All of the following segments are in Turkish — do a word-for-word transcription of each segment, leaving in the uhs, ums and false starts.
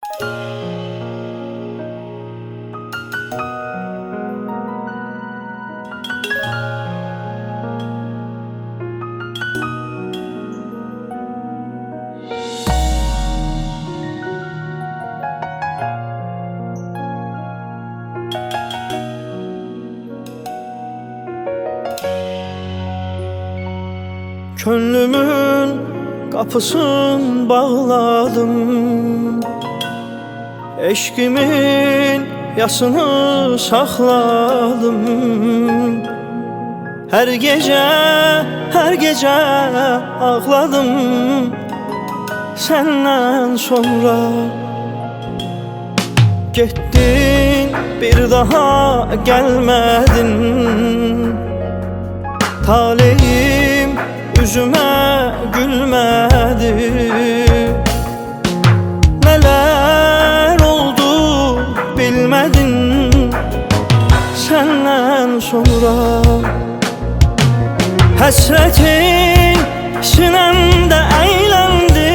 Könlümün kapısını bağladım, eşkimin yasını sakladım. Her gece, her gece ağladım senden sonra. Gittin, bir daha gelmedin. Talihim yüzüme gülmedi. Neler oldu bilmedin senden sonra. Hasretin sinemde eğlendi,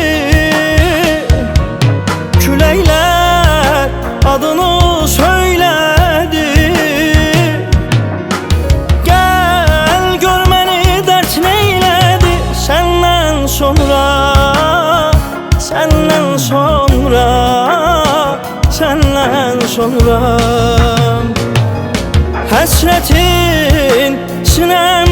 küleyler adını söyledi. Gel gör məni dert neyledi senden sonra, senden sonra, senden sonra. Hasretin sinem